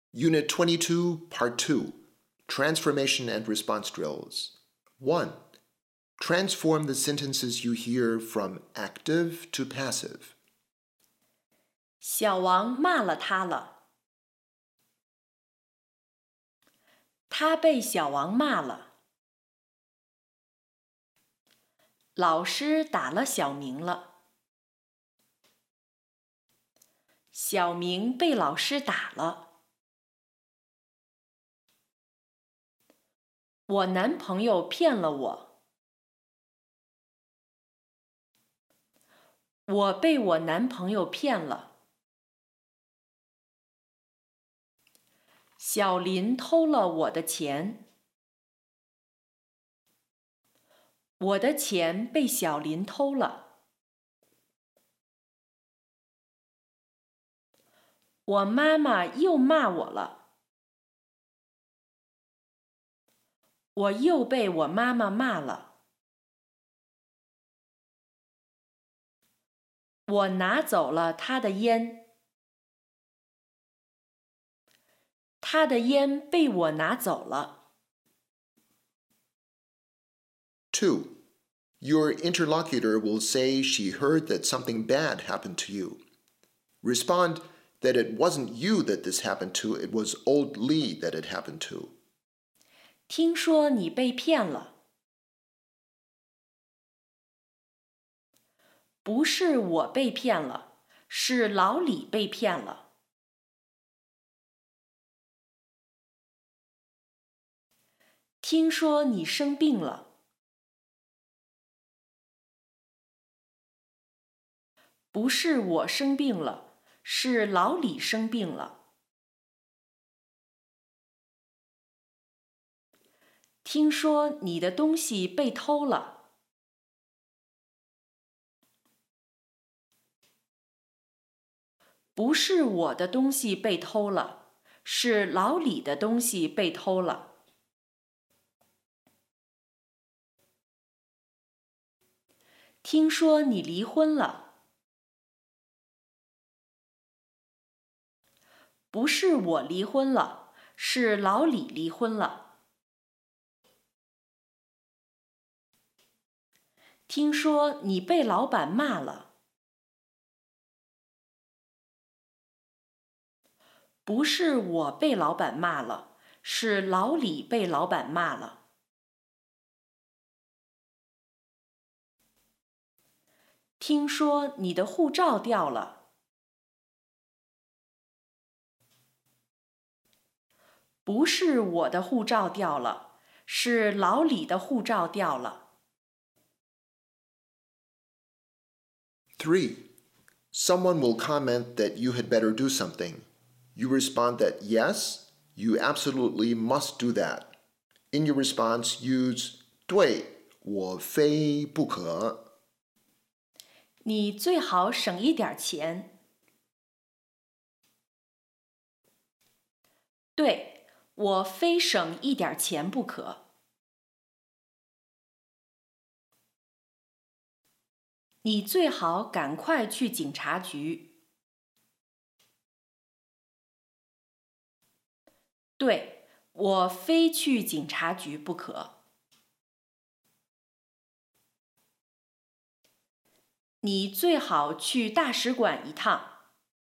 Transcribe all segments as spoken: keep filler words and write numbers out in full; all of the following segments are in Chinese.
Unit twenty-two, Part two, Transformation and Response Drills. one. Transform the sentences you hear from active to passive. 小王骂了他了。他被小王骂了。老师打了小明了。小明被老师打了。我男朋友骗了我。我被我男朋友骗了。小林偷了我的钱。我的钱被小林偷了。我妈妈又骂我了。我又被我妈妈骂了。我拿走了她的烟。她的烟被我拿走了。 two. Your interlocutor will say she heard that something bad happened to you. Respond that it wasn't you that this happened to, it was old Lee that it happened to. 听说你被骗了。不是我被骗了，是老李被骗了。听说你生病了。不是我生病了，是老李生病了。听说你的东西被偷了。不是我的东西被偷了，是老李的东西被偷了。听说你离婚了。不是我离婚了，是老李离婚了。听说你被老板骂了。不是我被老板骂了，是老李被老板骂了。听说你的护照掉了。不是我的护照掉了，是老李的护照掉了。 three. Someone will comment that you had better do something. You respond that yes, you absolutely must do that. In your response, use 对，我非不可。 你最好省一点钱。对，我非省一点钱不可。你最好赶快去警察局。对，我非去警察局不可。你最好去大使馆一趟。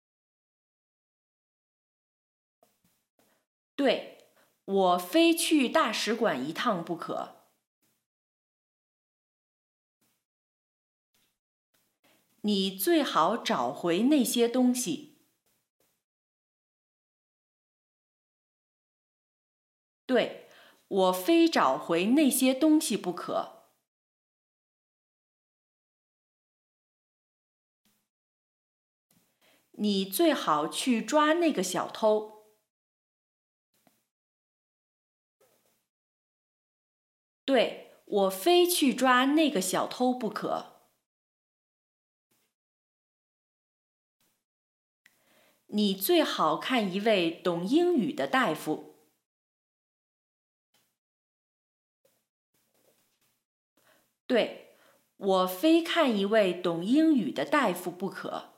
对，我非去大使馆一趟不可。你最好找回那些东西。对，我非找回那些东西不可。你最好去抓那个小偷。对，我非去抓那个小偷不可。你最好看一位懂英语的大夫。对，我非看一位懂英语的大夫不可。